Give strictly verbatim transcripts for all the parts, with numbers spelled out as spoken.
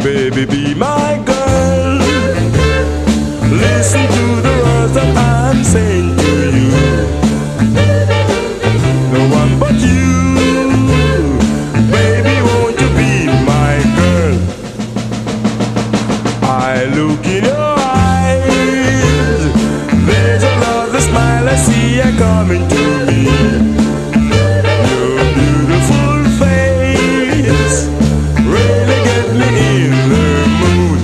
Baby, be my girl. Listen to the words that I'm saying to you. No one but you. Baby, won't you be my girl? I look in your eyes. There's a lovely smile I see you coming to me. Your beautiful face really get me in the mood.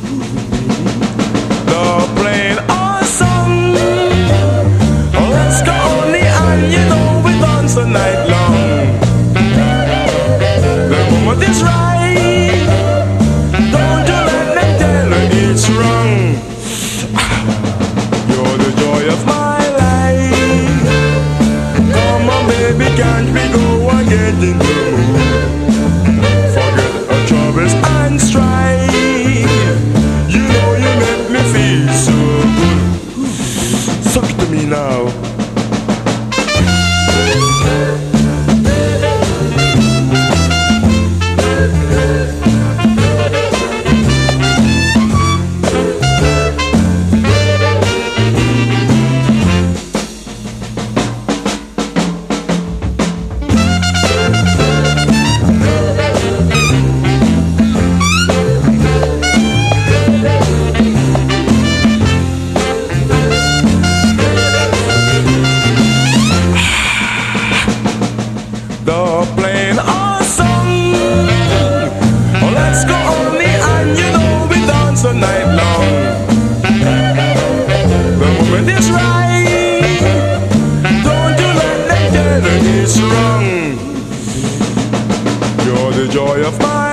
The plain awesome. Let's go only and you know we dance the night long. The moment is right. Don't you let them tell her it's wrong. You're the joy of my life. Come on baby, can't we go and get in the mood? Forget our troubles and strife. You know you make me feel so good. Suck it to me now. The plain awesome. Oh, let's go only and you know we dance the night long. The moment is right. Don't you let them tell her it's wrong. You're the joy of my